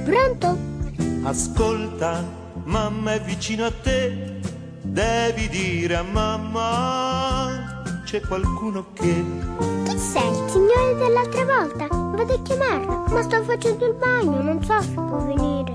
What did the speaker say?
Pronto? Ascolta, mamma è vicino a te, devi dire a mamma c'è qualcuno che... Chi sei? Il signore dell'altra volta? Vado a chiamarlo, ma sto facendo il bagno, non so se può venire.